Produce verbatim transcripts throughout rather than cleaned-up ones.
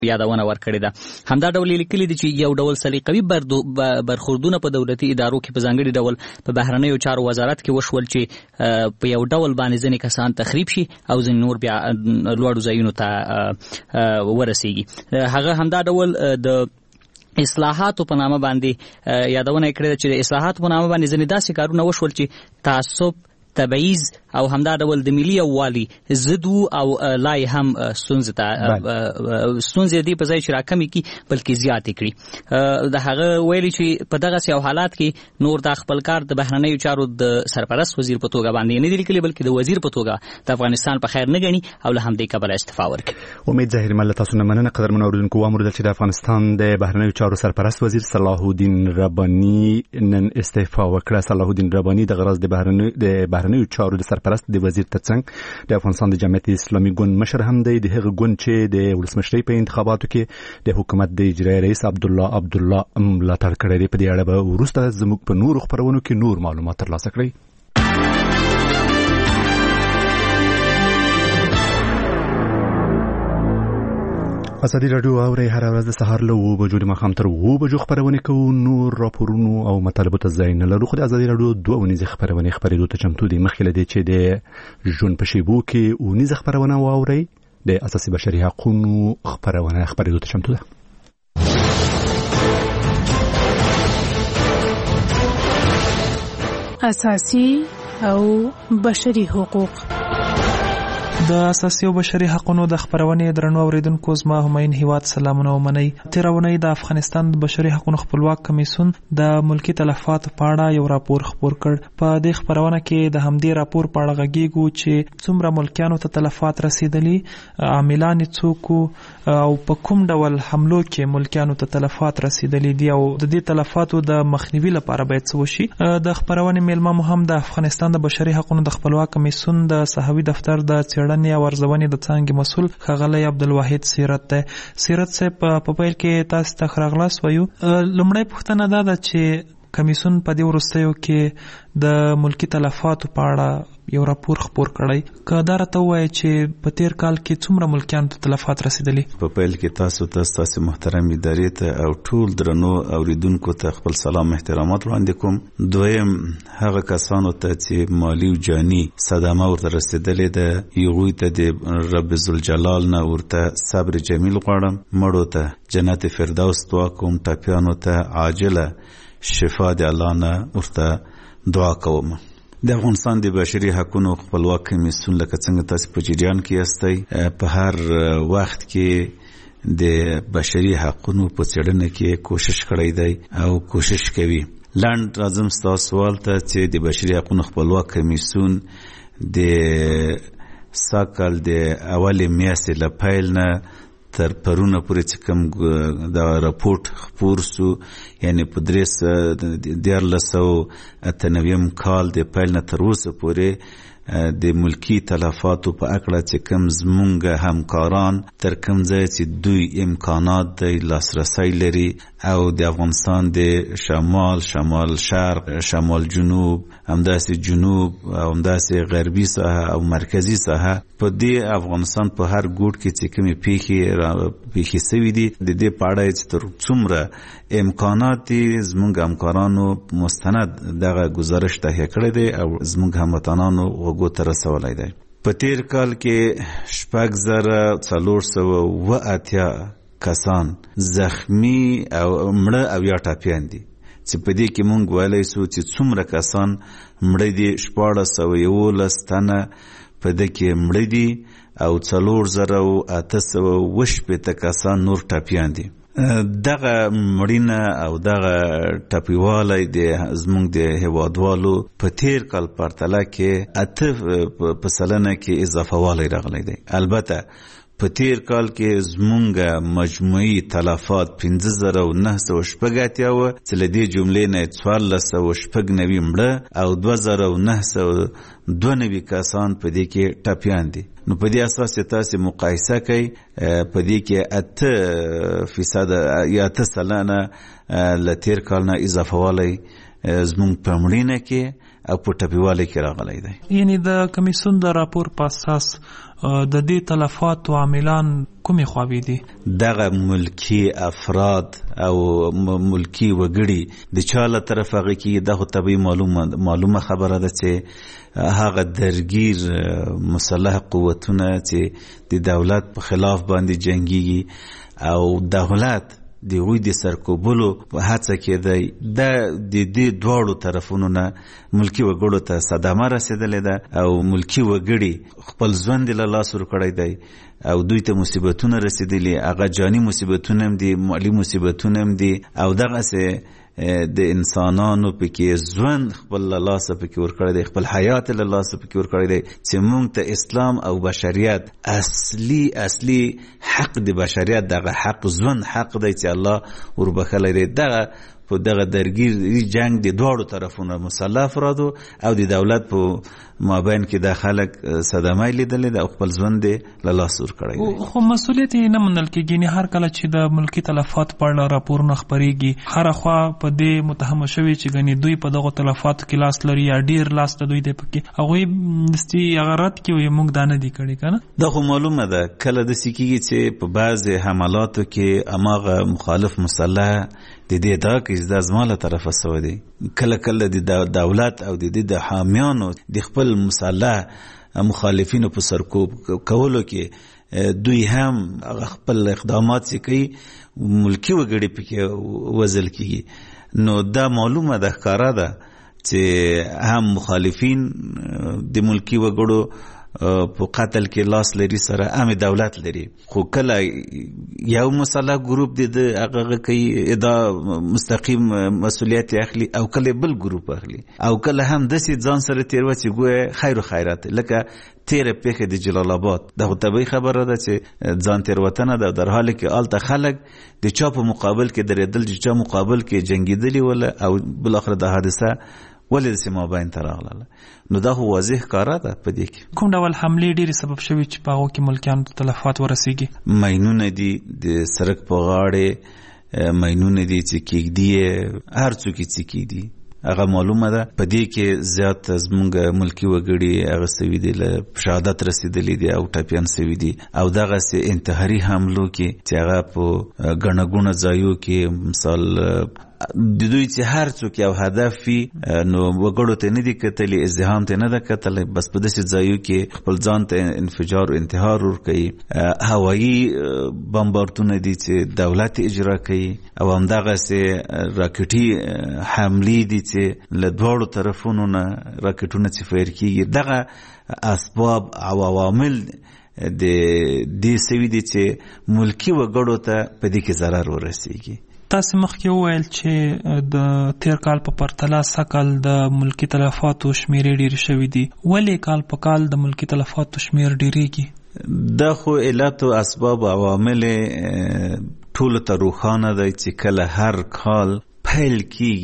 یادونه ورکړې ده. همدا ډول لیکلي دي چې یو ډول سلیقوي برخوردونه په دولتي ادارو کې په ځانګړي ډول په بهرنیو چارو وزارت کې وشول چې په یو ډول باندې ځینې کسان تخریب شي او ځینې نور بیا لوړو ځایونو ته ورسیږي. هغه همدا ډول د اصلاحاتو په نامه باندې یادونه کړې ده چې د اصلاحاتو په نامه باندې ځینې داسې کارونه وشول چې تعصب، تبعیض او همدا ډول د ملي یووالي ضد او لای هم ستونزې ته ستونزې دې په ځای چې راکمې کړي بلکې زیاتې کړي. د هغه ویلي چې په دغسې یو حالات کې نور دا خپل کار د بهرنیو چارو د سرپرست وزیر په توګه باندې نه دي لیکلي بلکې د وزیر په توګه د افغانستان په خیر نه ګڼي او له همدې کبله استعفا ورکړي. امید ظاهري مله تاسو نه مننه قدرمن اورېدونکو. وامردل چې د افغانستان د بهرنیو چارو سرپرست وزیر صلاح الدین رباني نن استعفا وکړه. صلاح الدین رباني د غرض د بهرنیو د بهرنیو چارو د سرپرست د وزیر ترڅنګ د افغانستان د جمعیت اسلامي ګوند مشر هم دی. د هغه ګوند چې د ولسمشرۍ په انتخاباتو کې د حکومت د اجرایي رئیس عبدالله عبدالله ملاتړ کړی دی. په دې اړه به وروسته زموږ په نورو خپرونو کې نور معلومات ترلاسه کړئ. ازادي راډیو اوري هر ورځ د سهار له اوه بجو د ماښام تر اوه بجو خپرونه کوو. نور راپورونو او مطالبو ته ځای نه لرو، خو د ازادي راډیو دوه اونیزې خپرونې خپرېدو ته چمتو دي. مخکې له دې چې د ژوند په شیبو کې اونیزه خپرونه واورئ، د اساسي بشري حقوقو خپرونه خپرېدو ته چمتو ده. اساسي او بشري حقوق. د اساسي او بشري حقوقو د خبرونې درنو اوریدونکو، زما هماین هیواد سلامونه ومنئ. تیرونی د افغانستان د بشري حقوقو خپلواک کمیسیون د ملکی تلفاتو په اړه یو راپور خپور کړ. په دې خبرونه کې د همدې راپور په اړه غږیږو چې څومره ملکیانو ته تلفات رسیدلی، عاملان څوک او په کوم ډول حملو کې ملکیانو ته تلفات رسیدلی دي او د دې تلفاتو د مخنیوي لپاره باید څه وشي. د خبرونې میلمه مو هم د افغانستان د بشري حقوقو د خپلواک کمیسیون د صحوي دفتر د څېړنې او ارزونې د څانګې مسؤل ښاغلی عبدالواحد سیرت دی. سیرت صاحب په پیل کې تاسو ته ښه راغلاست وایو. لومړی پوښتنه دا ده چې کمیسیون په دې وروستیو کې د ملکی تلفاتو په اړه یو راپور خپور کړی. که دا راته ووایي چې په تیر کال کې څومره ملکیانو ته تلفات رسیدلی؟ په پیل کې تاسو ته ستاسو محترم ادارې ته او ټول درنو اوریدونکو ته خپل سلام احترامات وړاندې کوم. دویم هغه کسانو ته چې مالی او جانی صدمه ورته رسیدلې ده، هغوی ته د رب ذوالجلال نه ورته صبر جمیل غواړم. مړو ته جنت فردوس دعا کوم. ټپیانو ته عاجله شفا د الله نه ورته دعا کوم. د افغانستان د بشري حقوقو خپلواک کمیسیون لکه څنګه تاسو په جریان کې یاستئ، په هر وخت کې د بشري حقوقو په څېړنه کې کوشش کړی دی او کوشش کوي. لاند راځم ستاسو سوال ته چې د بشري حقوقو خپلواک کمیسیون د ساکال د اول میاشتې له پیل نه تر پرونه پورې چې کوم دا راپورټ خپور سو، یعنی په درې دیارلس سوه اته نویم کال د پیل نه تر اوسه پورې د ملکی تلفاتو په اکړه چې کوم زمونږ همکاران تر کوم ځای چې دوی امکانات دی لاسرسی لري او د افغانستان د شمال، شمال شرق، شمال جنوب، همداسې جنوب او همداسې غربي ساحه او مرکزی ساحه په دې افغانستان په هر ګوټ کې چې کومې پیښې پیښې سوي دي د دې په اړه چې تر څومره امکانات دي زمونږ همکارانو مستند دغه گزارش تهیه کړی دی او زمونږ هموطنانو غوږو ته رسولی دی. په تیر کال کې شپږ زره څلور سوه اوه اتیا کسان زخمی او مړه او یا ټپیان دي چې په دې کې مونږ ویلی سو چې څومره کسان مړه دي. شپاړس سوه یولس تنه په دې کې مړه دي او څلور زره او اته سوه اوه شپېته کسان نور ټپیان دي. دغه مړینه او دغه ټپیوالی د زمونږ د هیوادوالو په تیر کال پرتله کې اته په سلنه کې اضافه والی راغلی دی. البته په تیر کال کې زمونږ مجموعي تلفات پنځه زره او نهه سوه شپږ اتیا وه چې له دې جملې نه څوارلس سوه شپږ نوي مړه او دوه زره او نهه سوه دوه نوي کسان په دې کې ټپیان دي. نو په دې اساس چې تاسو مقایسه کوي په دې کې اته فیصد یا اته سلنه له تیر کال نه اضافه والی زمونږ په مړینه کې او په ټپیوالي کې راغلی دی. یعنی د کمیسیون د راپور په اساس د دې تلفاتو عاملان کومې خواوې دي؟ دغه ملکی افراد او ملکی وګړي د چا له طرف هغه کې دغه طبي معلومه معلومه خبره ده چې هغه درگیر مسلح قوتونه چې د دولت په خلاف باندې جنگيږي او دولت د غوی د سرکوبلو په هڅه کې دی د دې دواړو طرفونو نه ملکی وګړو ته صدمه رسیدلې ده او ملکی وګړي خپل ژوند له لاس ورکړی دی او دوی ته مصیبتونه رسیدلي، هغه جانی مصیبتونه هم دي، مالی مصیبتونه هم دي او دغه د انسانانو پکې ژوند خپل له لاسه پکې ورکړی دی، خپل حیات له لاسه پکې ورکړی دی چې موږ ته اسلام او بشریت اصلي اصلي حق د بشریت دغه حق ژوند حق دی چې الله وربخلی دی. دغه په دغه درگیر جنگ د دواړو طرفونو مسلح افرادو او د دولت په مابین کې د خلک صدمه لیدلې ده او خپل ژوند له لاسه ورکړی دی. خو مسؤلیت یې نه منل کېږي. هر کله چې د ملکي تلفات په اړه راپورونه خپرېږي هره خوا په دې متهمه شوي چې ګنې دوی په دغو تلفاتو کې لاس لري یا ډېر لاس د دوی دی پکې، هغوی دستي هغه رد کړي وایي موږ دا نه دي کړي که نه. دا خو معلومه ده کله داسې کېږي چې په بعضې حملاتو کې هماغه مخالف مسلح د دې ادعا کوي چې دا زما له طرفه سوی دی. کله کله د دولت او د دې د حامیانو د خپل مسلح مخالفینو په سرکوب کولو کې دوی هم خپل اقدامات چې کوي ملکی وګړي پکې وزل کیږي. نو دا معلومه ده ښکاره ده چې هم مخالفین د ملکی وګړو په قتل کې لاس لري سره هم دولت لري، خو کله یو مسلح ګروپ د هغه کوي ادعا مستقیم مسؤلیت اخلي او کله بل ګروپ اخلي او کله هم داسې ځان سره تیروي چې ګویا خیر و خیرات لکه تیره پیښه د جلال آباد. دغه طبیعي خبره ده چې ځان تیروتنه ده در حالی کې آلته خلک د چا په مقابل کې درېدل، د چا مقابل کې جنګېدلي وله او بالاخره د حادثه ولې داسې مابین ته راغله. نو دا خو واضح ښکاره ده په دې کې. کوم ډول حملې ډېرې سبب شوي چې په هغو کې ملکیانو ته تلفات ورسېږي؟ ماینونه دي د سړک په غاړې، ماینونه دي چې کېږدي یې هر څوک یې چې کېږدي هغه معلومه ده. په دې کې زیات زموږ ملکی وګړي هغه سوي دي له شهادت رسېدلي دي او ټپیان سوي دي او دغسې انتحاري حملو کې چې هغه په ګڼه ګوڼه ځایو کې مثال د دوی چې هر څوک یو هدف وي نو وګړو ته نه دي کتلي، ازدحام ته نه ده کتلی، بس په داسې ځایو کې خپل ځان ته انفجار و انتحار ورکوي. هوایي بمبارتونه دي چې دولت اجرا کوي او همدغسې راکټي حملې دي چې له دواړو طرفونو نه راکټونه چې فیر کېږي. دغه اسباب او عوامل د دې سوي دي چې ملکي وګړو ته په دې کې ضرر ورسېږي. تاسو مخکې وویل چې د تیر کال په پرتله سږکال د ملکي تلفاتو شمیرې ډېرې شوي دي. ولې کال په کال د ملکي تلفاتو شمیر ډېرېږي؟ دا خو علت او اسباب او عوامل ټولو ته روښانه دی چې کله هر کال پیل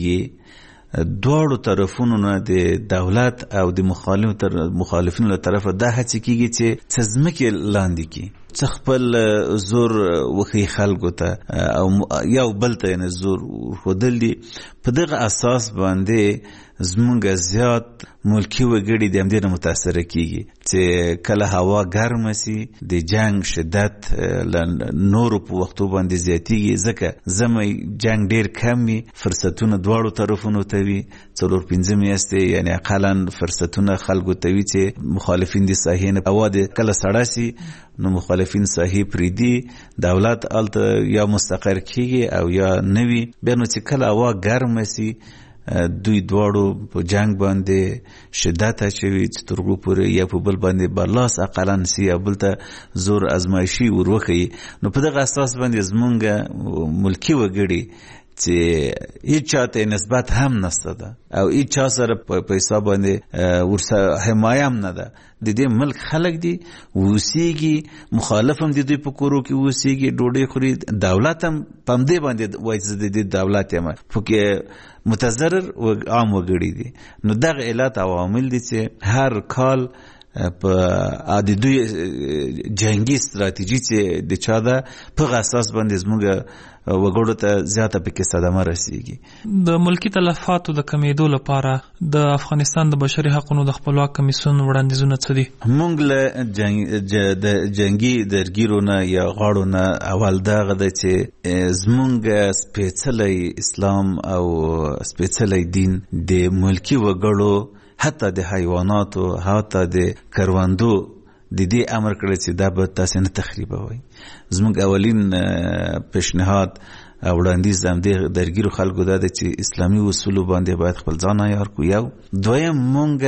کېږي دواړو طرفونو نه د دولت او د مخالفینو له طرفه دا هڅې کېږي چې څه ځمکې لاندې کړي، څه خپل زور وښیي خلکو ته او یو بل ته یې زور ورښودل دي. په دغه اساس باندې زمونږ زیات ملکی وګړي د همدې نه متاثره کېږي چې کله هوا ګرمه سي د جنگ شدت له نورو په وختو باندې زیاتېږي، ځکه ژمی جنگ ډېر کم وي، فرصتونه دواړو طرفونو ته وي، څلور پنځه میاشتې یعنې اقلا فرصتونه خلکو ته وي چې مخالفین د ساحې نه هوا د کله سړه سي نو مخالفین ساحې پرېږدي، دولت هلته یا مستقر کېږي او یا نه وي. بیا نو چې کله هوا ګرمه سي دوی دواړو په جنگ باندې شدت اچوي چې تر هغو پورې یا په بل باندې برلاس اقلا سي یا بل ته زور ازمایشي وروښیي. نو په دغه اساس باندې زمونږ ملکي وګړي چې هیڅ چاته نسبت هم نشته ده او هیڅ چا سره په پیسه باندې ورسره حمایه هم نه ده. د دې ملک خلک دي اوسېږي، مخالف هم د دوی په کورو کې اوسېږي، ډوډۍ خوري، دولت هم په همدې باندې وایي چې د دې دولت یم پکې متضرر عام وګړي دي. نو دغه علت عوامل دي چې هر کال په د دوی جنگي ستراتیژي چې د چا ده په اساس باندې زموږ وګړو ته زیاته پکې صدمه رسیږي. د ملکی تلفاتو د کمیدو لپاره د افغانستان د بشري حقوقو د خپلواک کمیسیون وړاندیزونه څه دي؟ موږ له جنگ د جنگي درګیرو نه یا غاړو نه اول دغه ده چې زموږ سپېڅلی اسلام او سپېڅلی دین د ملکی وګړو حتی د حیواناتو حتی د کروندو د دې امر کړی چې دا به تاسې نه تخریبوي. زموږ اولین پیشنهاد او وړاندیز د همدې درګیرو خلکو دا دی چې اسلامي اصولو باندې باید خپل ځان عیار کړو. یو دویم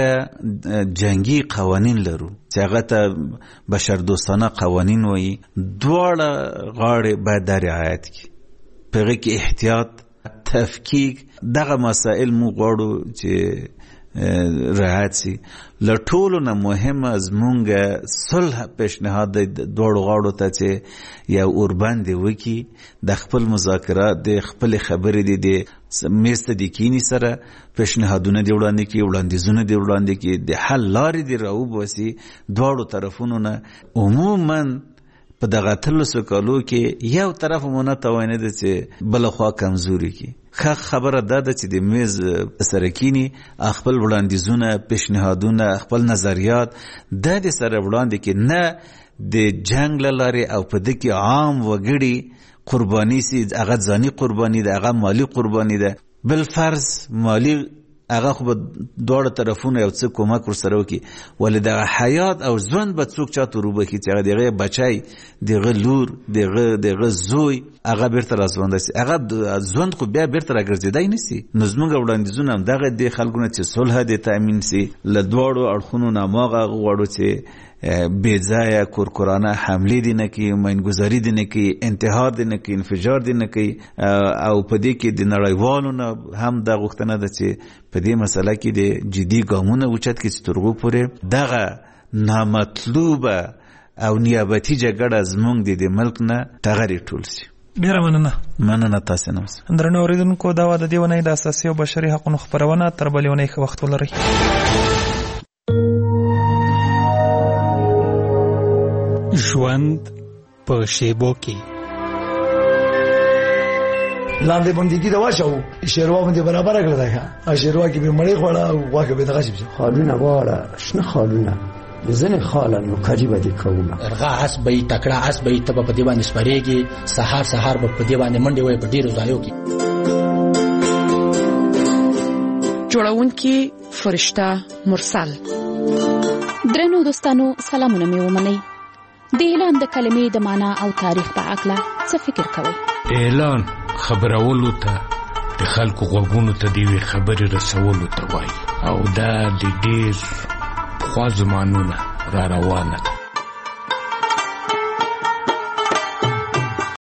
موږ جنگي قوانین لرو چې هغه ته بشردوستانه قوانین وایي. دواړه غاړې باید دا رعایت کړي، په هغې کې احتیاط، تفکیک، دغه مسائل موږ غواړو چې رعایت سي. له ټولو نه مهمه زمونږ صلح پیشنهاد دی دواړو غاړو ته چې یو اوربند وکړي، د خپل مذاکرات د خپلې خبرې دي د میز ته د کینی سره پیشنهادونه دې وړاندې کړي، وړاندیزونه دې وړاندې کړي، د حل لارې دې راوباسي دواړو طرفونو نه. عموما په دغه اتلسو کالو کې یو طرف مو نه توانه ده چې بل خوا کمزوري کی. ښه خبره ده چې د میز سره کینی خپل وړاندیزونه، پیشنهادونه، خپل نظریات د دې سره وړاندې کې، نه د جنگ لارې او په دې کې عام وګړي قرباني سي. هغه ځاني قرباني ده، هغه مالی قرباني ده. بل فرض مالی هغه خو به دواړه طرفونه یو څه کومک ورسره وکړي، ولې دغه حیات او ژوند به څوک چاته روبخي چې هغه دغه بچی، دغه لور، دغه دغه زوی هغه بیرته راځوند شي. هغه ژوند خو بیا بیرته راګرځېدای نه سي. نو زموږ وړاندیزونه هم دغه د خلکو نه چې صلح دې تامین سي. له دواړو اړخونو نه ماغه غواړو چې بې ځایه کورکورانه حملې دې نه کوي، ماینګذاري دې نه کوي، انتحار دې نه کوي، انفجار دې نه کوي. او په دې کې د نړیوالو نه هم دا غوښتنه ده چې په دې مسله کې د جدي ګامونه اوچت کړي چې تر هغو پورې دغه نامطلوبه او نیابتي جګړه زموږ د ملک نه ټغرې ټول سي. ډیره مننه. مننه تاسې نه اوس. درنو اورېدونکو، دا وه د دې اونۍ د اساسي او بشري حقونو خپرونه. تر بلې اونۍ ښه وخت ولرئ. ژوند په شیبو کې لاندې بندګي دا واچو شیروا باندې برابر کړل دا شیروا کې به مړې خوړه او واکه به دغه شي خالونه واړه شنه خالونه ځنه خالن نو کاجی باندې کومه ارغا اس به تکړه اس به تب په دی باندې سپریږي. سحر سحر په دی باندې منډي وای په ډیرو ځایو کې. جوړونکي فرشته مرسل. درنو دوستانو، سلامونه مې ومنئ. د اعلان د کلمې د معنا او تاریخ په اړه څه فکر کوئ؟ اعلان خبرولو ته د خلکو غوږونو ته دی خبرې رسولو ته وایي، او دا د ډېر پخوا زمانونه را روانه ده.